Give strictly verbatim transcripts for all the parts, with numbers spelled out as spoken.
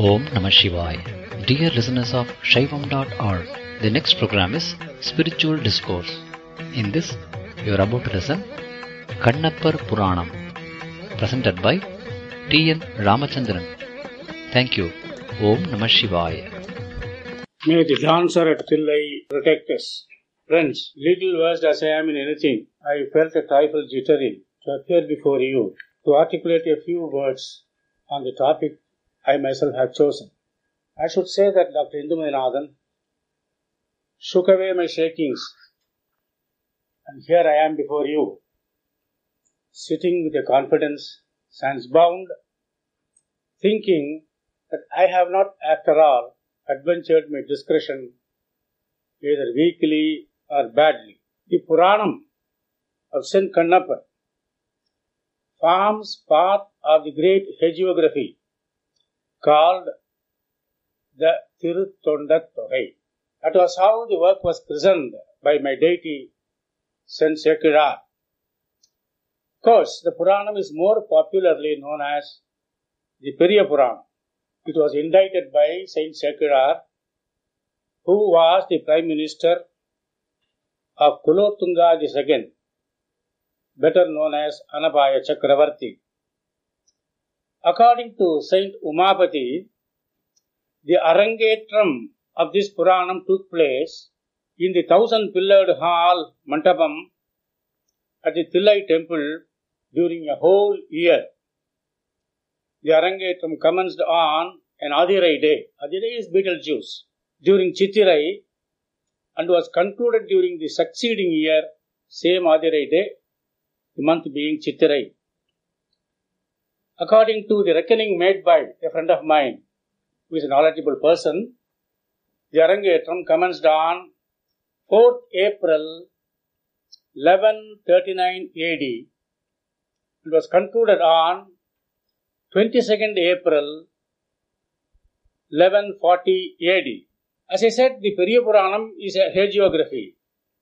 Om Namah Shivaya. Dear listeners of Shaivam dot org, the next program is Spiritual Discourse. In this, you are about to listen Kannappar Puranam, presented by T N Ramachandran. Thank you. Om Namah Shivaya. May the dancer at Thillai protect us. Friends, little versed as I am in anything, I felt a trifle jittery to appear before you to articulate a few words on the topic I myself have chosen. I should say that Doctor Indumadinathan shook away my shakings, and here I am before you, sitting with a confidence sans bound, thinking that I have not, after all, adventured my discretion either weakly or badly. The Puranam of Saint Kannappar forms part of the great hagiography called the Tiruttondattogai. That was how the work was christened by my deity, Saint Sekirar. Of course, the Puranam is more popularly known as the Periya Puranam. It was indited by Saint Sekirar, who was the Prime Minister of Kulottunga the Second, better known as Anapaya Chakravarti. According to Saint Umapati, the Arangetram of this Puranam took place in the thousand-pillared hall Mantapam at the Thillai temple during a whole year. The Arangetram commenced on an Adirai day. Adirai is Betelgeuse. During Chittirai and was concluded during the succeeding year, same Adirai day, the month being Chittirai. According to the reckoning made by a friend of mine, who is a knowledgeable person, the Arangetram commenced on fourth April eleven thirty-nine A D and was concluded on twenty-second April eleven forty A D. As I said, the Periya Puranam is a hagiography.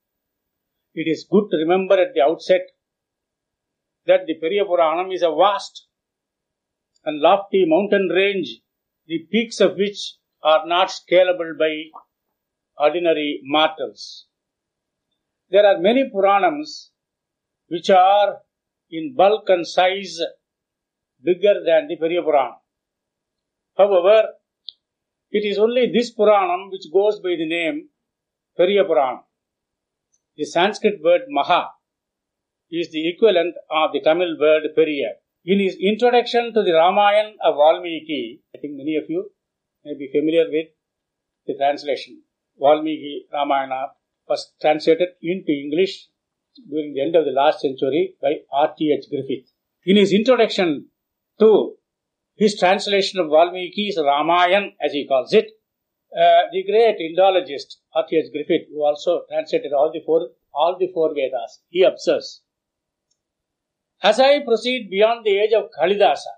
It is good to remember at the outset that the Periya Puranam is a vast and lofty mountain range, the peaks of which are not scalable by ordinary mortals. There are many Puranams which are in bulk and size bigger than the Periya Puranam. However, it is only this Puranam which goes by the name Periya Puranam. The Sanskrit word Maha is the equivalent of the Tamil word Periya. In his introduction to the Ramayana of Valmiki, I think many of you may be familiar with the translation. Valmiki Ramayana was translated into English during the end of the last century by R T H Griffith. In his introduction to his translation of Valmiki's Ramayana, as he calls it, uh, the great Indologist R T H Griffith, who also translated all the four, all the four Vedas, he observes, as I proceed beyond the age of Kalidasa,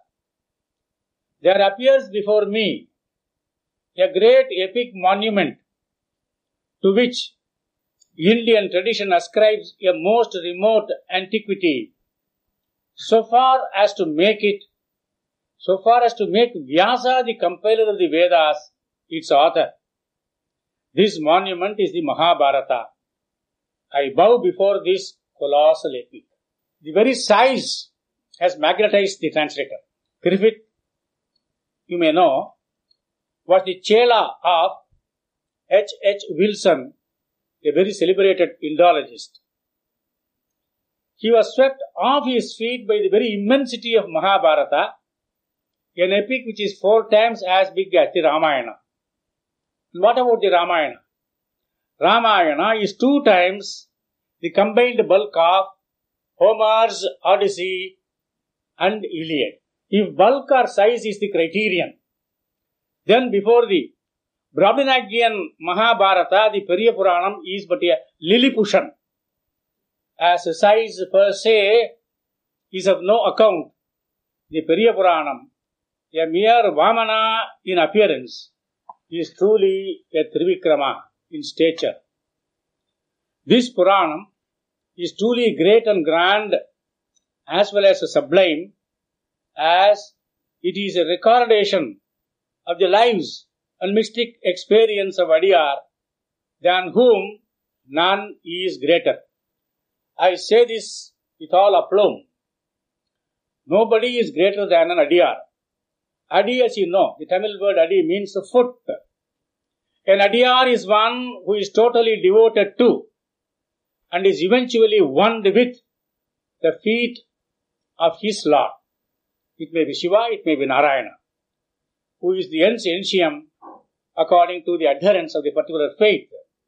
there appears before me a great epic monument to which Indian tradition ascribes a most remote antiquity, so far as to make it, so far as to make Vyasa, the compiler of the Vedas, its author. This monument is the Mahabharata. I bow before this colossal epic. The very size has magnetized the translator. Griffith, you may know, was the Chela of H H Wilson, a very celebrated Indologist. He was swept off his feet by the very immensity of Mahabharata, an epic which is four times as big as the Ramayana. What about the Ramayana? Ramayana is two times the combined bulk of Homer's Odyssey and Iliad. If bulk or size is the criterion, then before the Brahmanagian Mahabharata, the Periya Puranam is but a Lilliputian. As size per se is of no account, the Periya Puranam, a mere Vamana in appearance, is truly a Trivikrama in stature. This Puranam is truly great and grand as well as sublime, as it is a recordation of the lives and mystic experience of Adiyar, than whom none is greater. I say this with all aplomb. Nobody is greater than an Adiyar. Adi, as you know, the Tamil word Adi means foot. An Adiyar is one who is totally devoted to and is eventually one with the feet of his Lord. It may be Shiva, it may be Narayana, who is the ens entium according to the adherents of the particular faith.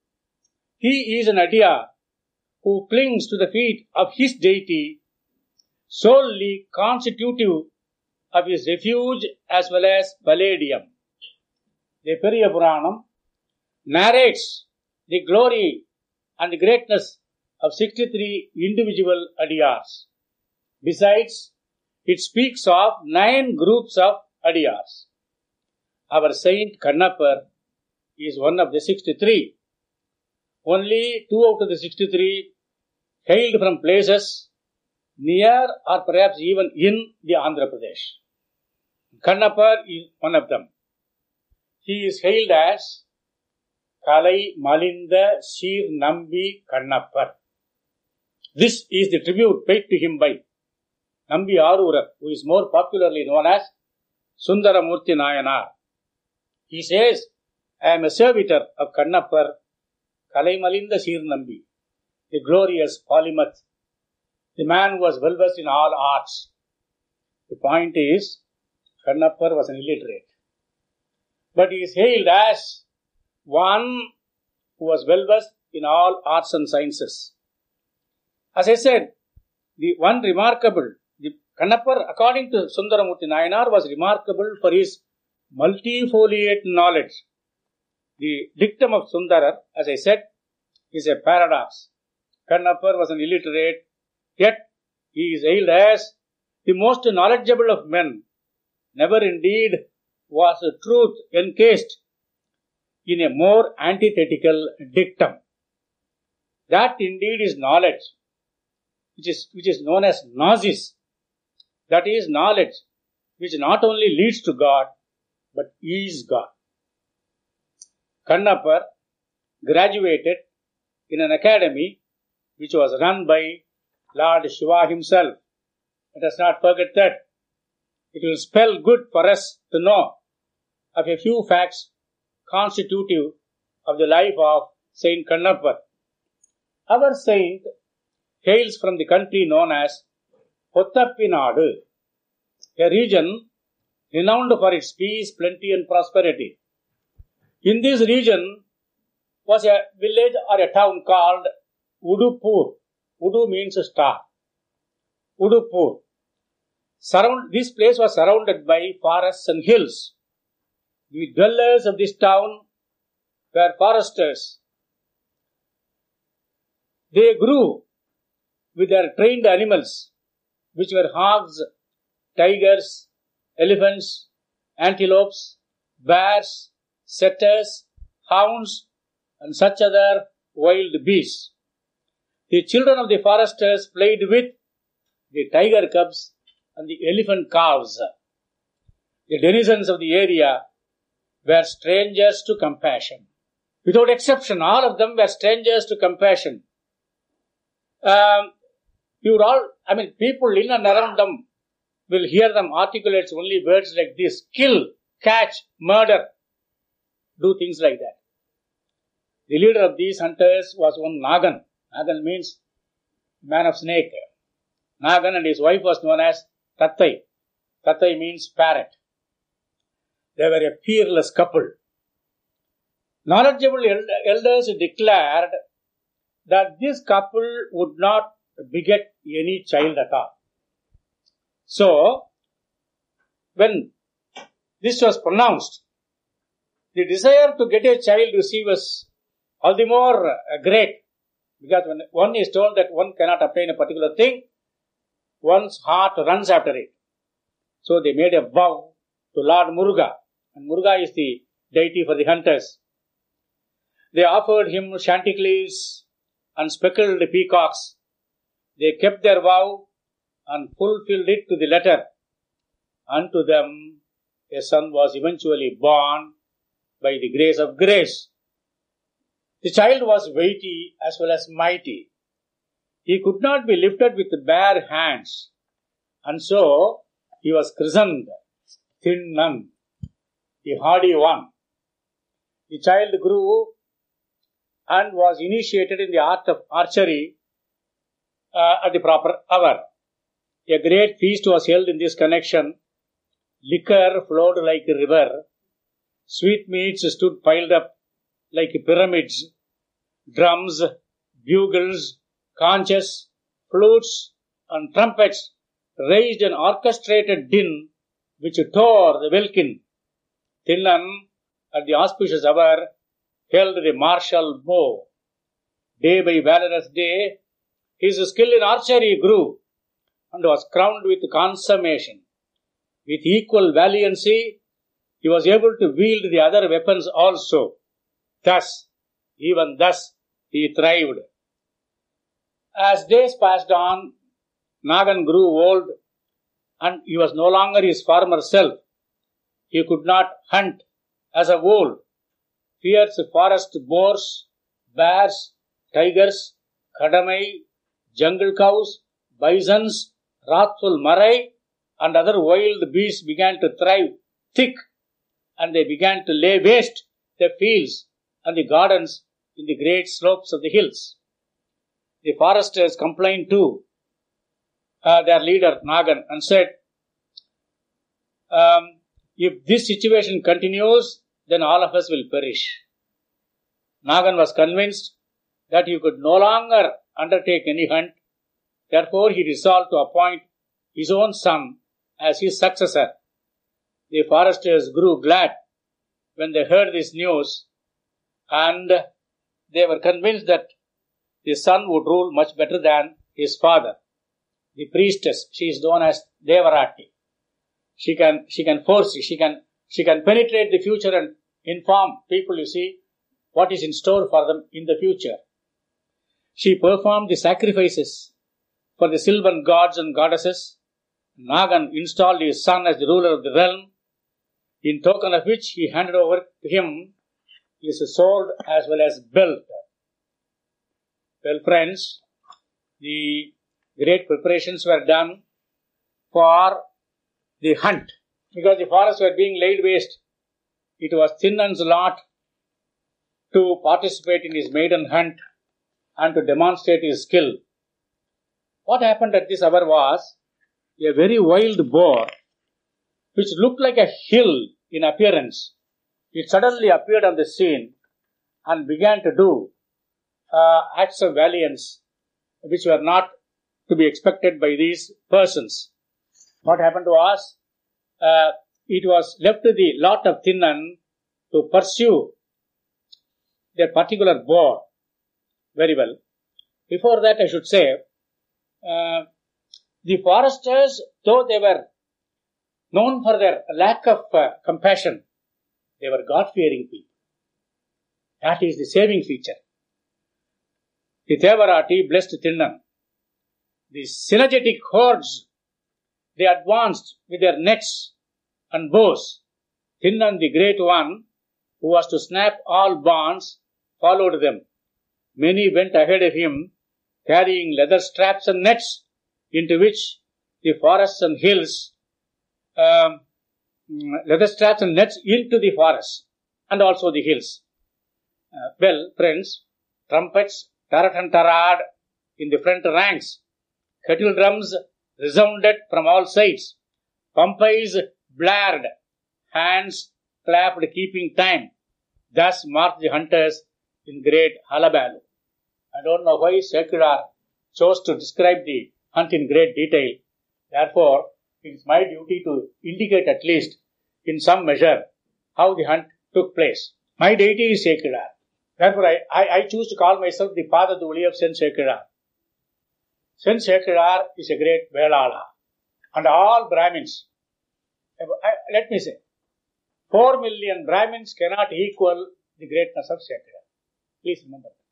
He is an Adiyar who clings to the feet of his deity, solely constitutive of his refuge as well as palladium. The Periya Puranam narrates the glory and the greatness of sixty-three individual Adiyars. Besides, it speaks of nine groups of Adiyars. Our Saint Kannappar is one of the sixty-three. Only two out of the sixty-three hailed from places near or perhaps even in the Andhra Pradesh. Kannappar is one of them. He is hailed as Kalai Malinda Sir Nambi Kannappar. This is the tribute paid to him by Nambi Arurar, who is more popularly known as Sundaramurti Nayanar. He says, I am a servitor of Kannappar, Kalai Malinda Sir Nambi, the glorious polymath, the man who was well versed in all arts. The point is, Kannappar was an illiterate, but he is hailed as one who was well versed in all arts and sciences. As I said, the one remarkable, the Kannappar, according to Sundaramurti Nayanar, was remarkable for his multifoliate knowledge. The dictum of Sundarar, as I said, is a paradox. Kannappar was an illiterate, yet he is hailed as the most knowledgeable of men. Never indeed was a truth encased in a more antithetical dictum. That indeed is knowledge, which is, which is known as gnosis. That is knowledge which not only leads to God, but is God. Kannappar graduated in an academy which was run by Lord Shiva himself. Let us not forget that. It will spell good for us to know of a few facts constitutive of the life of Saint Kannappar. Our saint hails from the country known as Hottappinadu, a region renowned for its peace, plenty and prosperity. In this region was a village or a town called Udupur. Udu means a star. Udupur. Surround, this place was surrounded by forests and hills. The dwellers of this town were foresters. They grew with their trained animals, which were hogs, tigers, elephants, antelopes, bears, setters, hounds, and such other wild beasts. The children of the foresters played with the tiger cubs and the elephant calves. The denizens of the area were strangers to compassion. Without exception, all of them were strangers to compassion. Um, you would all, I mean, people in and around them will hear them articulate only words like this: kill, catch, murder, do things like that. The leader of these hunters was one Nagan. Nagan means man of snake. Nagan and his wife was known as Tattai. Tattai means parrot. They were a peerless couple. Knowledgeable elders declared that this couple would not beget any child at all. So, when this was pronounced, the desire to get a child, you see, was all the more uh, great, because when one is told that one cannot obtain a particular thing, one's heart runs after it. So they made a vow to Lord Muruga, and Muruga is the deity for the hunters. They offered him chanticleers and speckled peacocks. They kept their vow and fulfilled it to the letter. Unto them a son was eventually born by the grace of grace. The child was weighty as well as mighty. He could not be lifted with bare hands, and so he was christened Thinnan, the hardy one. The child grew and was initiated in the art of archery uh, at the proper hour. A great feast was held in this connection. Liquor flowed like a river. Sweetmeats stood piled up like pyramids. Drums, bugles, conches, flutes, and trumpets raised an orchestrated din which tore the welkin. Thinnan, at the auspicious hour, held the martial bow. Day by valorous day, his skill in archery grew and was crowned with consummation. With equal valiancy, he was able to wield the other weapons also. Thus, even thus, he thrived. As days passed on, Nagan grew old and he was no longer his former self. He could not hunt as of old. Fierce forest boars, bears, tigers, kadamai, jungle cows, bisons, wrathful marai, and other wild beasts began to thrive thick, and they began to lay waste the fields and the gardens in the great slopes of the hills. The foresters complained to uh, their leader Nagan and said, um, if this situation continues, then all of us will perish. Nagan was convinced that he could no longer undertake any hunt. Therefore, he resolved to appoint his own son as his successor. The foresters grew glad when they heard this news, and they were convinced that the son would rule much better than his father. The priestess, she is known as Devarati. She can, she can foresee, she can, she can penetrate the future and inform people, you see, what is in store for them in the future. She performed the sacrifices for the sylvan gods and goddesses. Nagan installed his son as the ruler of the realm, in token of which he handed over to him his sword as well as belt. Well, friends, the great preparations were done for the hunt. Because the forests were being laid waste, it was Thinnan's lot to participate in his maiden hunt and to demonstrate his skill. What happened at this hour was a very wild boar, which looked like a hill in appearance. It suddenly appeared on the scene and began to do uh, acts of valiance which were not to be expected by these persons. What happened was, uh, it was left to the lot of Thinnan to pursue that particular boar very well. Before that, I should say, uh, the foresters, though they were known for their lack of uh, compassion, they were God-fearing people. That is the saving feature. The Devarati blessed Thinnan. The synergetic hordes, they advanced with their nets and bows. Thinnan, the great one, who was to snap all bonds, followed them. Many went ahead of him, carrying leather straps and nets, into which the forests and hills, um, leather straps and nets into the forests, and also the hills. Uh, well, friends, trumpets tarat-and-tarad in the front ranks. Kettle drums resounded from all sides. Pampais blared. Hands clapped, keeping time. Thus marched the hunters in great hullabaloo. I don't know why Secular chose to describe the hunt in great detail. Therefore, it is my duty to indicate at least in some measure how the hunt took place. My deity is Secular. Therefore, I, I, I choose to call myself the father Duli of Saint Secular. Saint Secular is a great Velala. And all Brahmins, I, let me say, four million Brahmins cannot equal the greatness of Secular. Please remember that.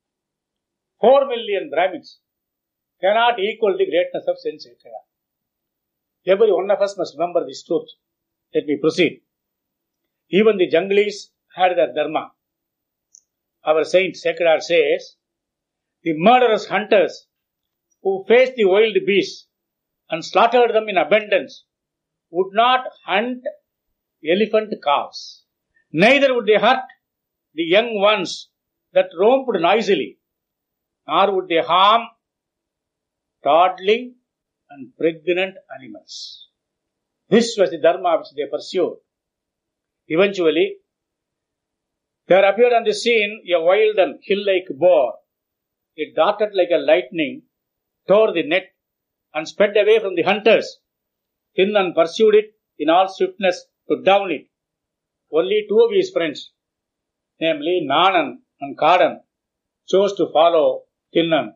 Four million Brahmins cannot equal the greatness of Saint Secular. Every one of us must remember this truth. Let me proceed. Even the junglis had their dharma. Our saint Sekhar says, the murderous hunters who faced the wild beasts and slaughtered them in abundance would not hunt elephant calves. Neither would they hurt the young ones that roamed noisily, nor would they harm toddling and pregnant animals. This was the dharma which they pursued. Eventually, there appeared on the scene a wild and hill-like boar. It darted like a lightning, tore the net, and sped away from the hunters. Tinnan pursued it in all swiftness to down it. Only two of his friends, namely Nanan and Kadan, chose to follow Tinnan.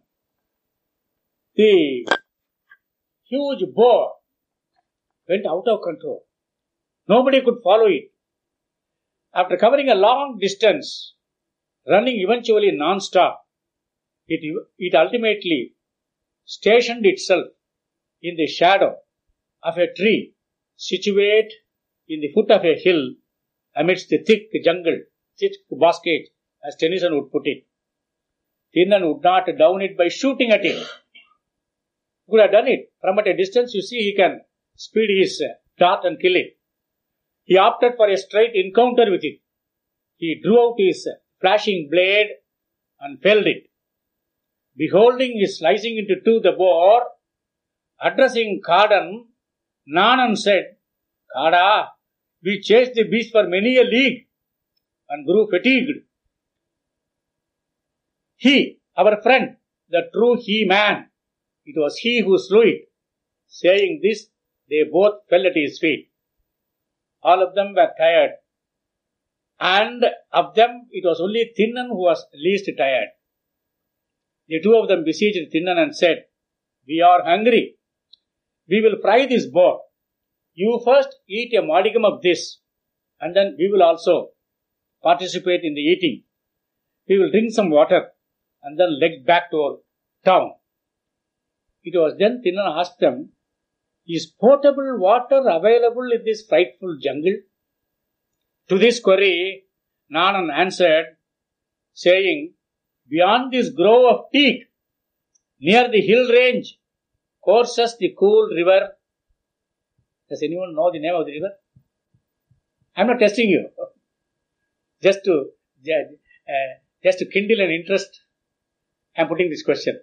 The huge boar went out of control. Nobody could follow it. After covering a long distance, running eventually non-stop, it, it ultimately stationed itself in the shadow of a tree situate in the foot of a hill amidst the thick jungle, thick boscage, as Tennyson would put it. Tinnan would not down it by shooting at it. He could have done it. From at a distance, you see, he can speed his dart and kill it. He opted for a straight encounter with it. He drew out his flashing blade and felled it. Beholding his slicing into two the boar, addressing Kadan, Nanan said, Kada, we chased the beast for many a league and grew fatigued. He, our friend, the true he-man, it was he who slew it. Saying this, they both fell at his feet. All of them were tired. And of them, it was only Tinnan who was least tired. The two of them besieged Tinnan and said, We are hungry. We will fry this boar. You first eat a modicum of this, and then we will also participate in the eating. We will drink some water, and then leg back to our town. It was then Tinnan asked them, Is potable water available in this frightful jungle? To this query, Nanan answered, saying, Beyond this grove of teak, near the hill range, courses the cool river. Does anyone know the name of the river? I am not testing you. Just to, uh, just to kindle an interest, I am putting this question.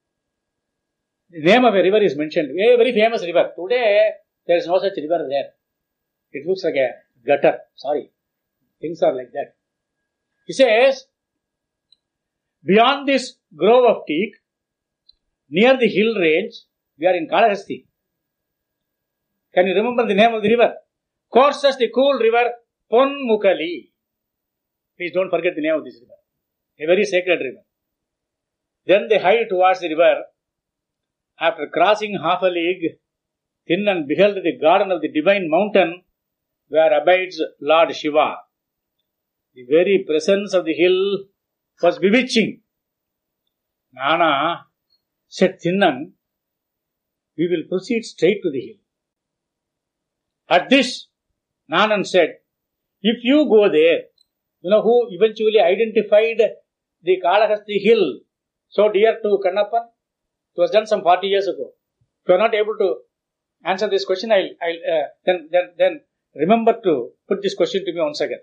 The name of a river is mentioned. A very famous river. Today, there is no such river there. It looks like a gutter. Sorry. Things are like that. He says, beyond this grove of teak, near the hill range, we are in Kalahasti. Can you remember the name of the river? Courses the cool river Ponmukali. Please don't forget the name of this river. A very sacred river. Then they hurried towards the river. After crossing half a league, Tinnan beheld the garden of the divine mountain where abides Lord Shiva. The very presence of the hill was bewitching. Nana, said Tinnan, we will proceed straight to the hill. At this, Nanan said, if you go there, you know who eventually identified the Kalahasti hill so dear to Kannappan? It was done some forty years ago. If you are not able to answer this question, I'll, I'll uh, then, then, then remember to put this question to me once again.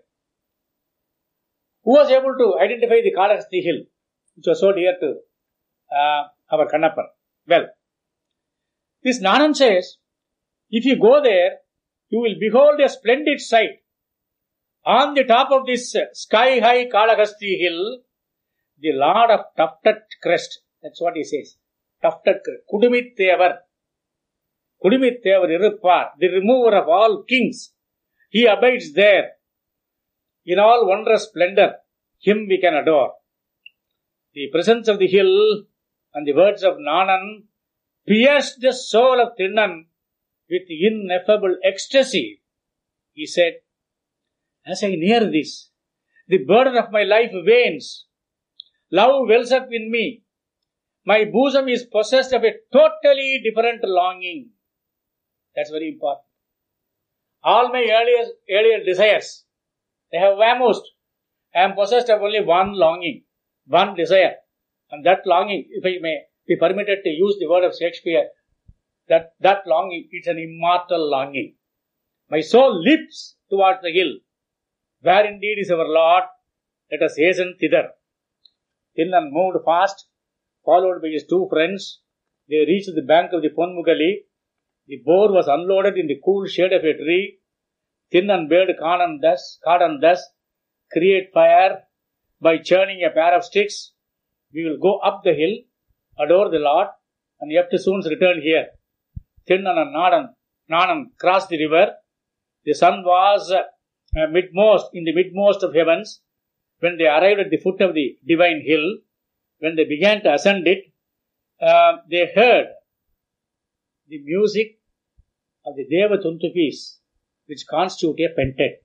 Who was able to identify the Kalahasti hill, which was so dear to uh, our Kannappan? Well, this Nanan says, if you go there, you will behold a splendid sight. On the top of this sky-high Kalahasti hill, the Lord of tufted crest, that's what he says, tufted crest, Kudumittevar, Kudumittevar Iruppar, the remover of all kings, he abides there. In all wondrous splendor, him we can adore. The presence of the hill and the words of Nanan pierced the soul of Tinnan with ineffable ecstasy. He said, as I near this, the burden of my life wanes. Love wells up in me. My bosom is possessed of a totally different longing. That's very important. All my earlier, earlier desires, they have vamoosed. I am possessed of only one longing, one desire. And that longing, if I may be permitted to use the word of Shakespeare, that, that longing, it's an immortal longing. My soul leaps towards the hill, where indeed is our Lord. Let us hasten thither. Tinnan moved fast, followed by his two friends. They reached the bank of the Ponmugali. The boar was unloaded in the cool shade of a tree. Tinnan bade Kanan thus, Kadan thus, create fire by churning a pair of sticks. We will go up the hill, adore the Lord, and you have to soon return here. Tinnan and Nadan, Nanan crossed the river. The sun was uh, midmost, in the midmost of heavens. When they arrived at the foot of the divine hill, when they began to ascend it, uh, they heard the music of the Deva Tuntupis, which constitute a pentet.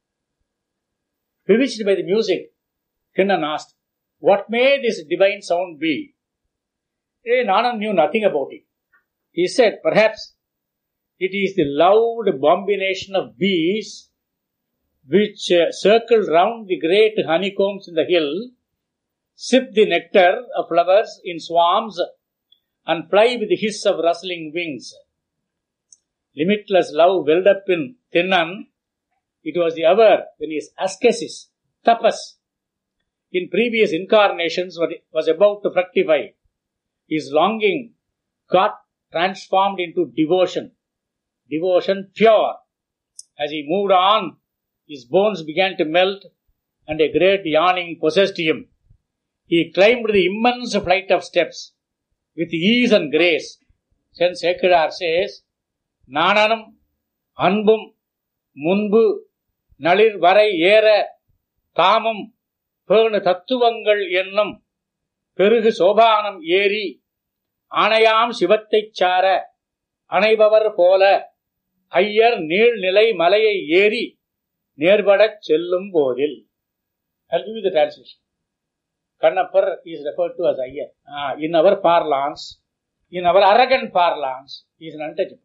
Bewitched by the music, Tinnan asked, what may this divine sound be? Eh, Nanan knew nothing about it. He said, perhaps it is the loud bombination of bees which uh, circle round the great honeycombs in the hill, sip the nectar of flowers in swarms, and fly with the hiss of rustling wings. Limitless love welled up in Tinnan. It was the hour when his ascesis, tapas, in previous incarnations was about to fructify. His longing got transformed into devotion. Devotion pure. As he moved on, his bones began to melt and a great yawning possessed him. He climbed the immense flight of steps with ease and grace. Saint Sekadar says, Nananam, Anbum, Munbu, Nalir Varai Yera, Tamam, Pernu Tattuvangal Yennam, Perugu Sobhanam Yeri, Anayam Sivathai Chara, Anaibavar Pola, Ayyar Neel Nilai Malaya Yeri, Nearbadat Chellum Bodil. I'll give you the translation. Kannappar is referred to as Ayyar. Ah, in our parlance, in our arrogant parlance, he is an untouchable.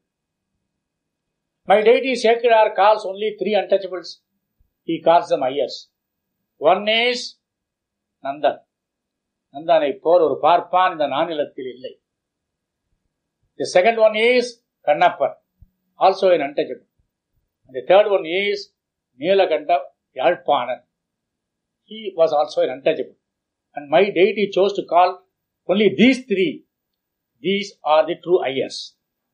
My deity Sekadar calls only three untouchables. He calls them Ayyars. One is Nandan. Nandanai por or parpan in the Nanilathil illai. The second one is Kannappar, also an untouchable. And the third one is Nilakanta Yalpanan. He was also an untouchable. And my deity chose to call only these three. These are the true Ayyars.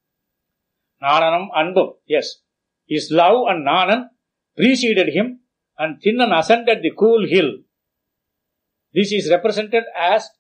Nananam Anbum, yes. His love and Nanan preceded him, and Tinnan ascended the cool hill. This is represented as,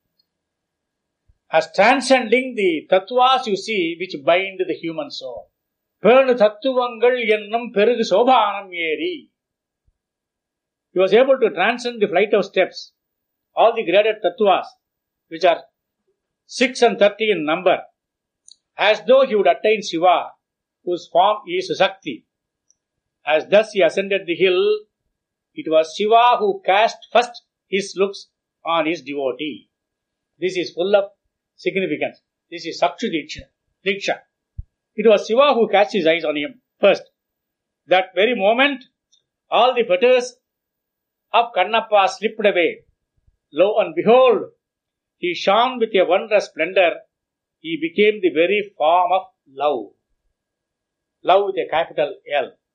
as transcending the tattvas you see which bind the human soul. Pernu Tattuvangal Yennam Perugu Sobhanam Yeri. He was able to transcend the flight of steps, all the graded tattvas, which are six and thirty in number, as though he would attain Shiva, whose form is Shakti. As thus he ascended the hill, it was Shiva who cast first his looks on his devotee. This is full of significance. This is Sakshu Diksha. It was Shiva who cast his eyes on him first. That very moment, all the fetters of Kannappa slipped away. Lo and behold, he shone with a wondrous splendor. He became the very form of love. Love with a capital L.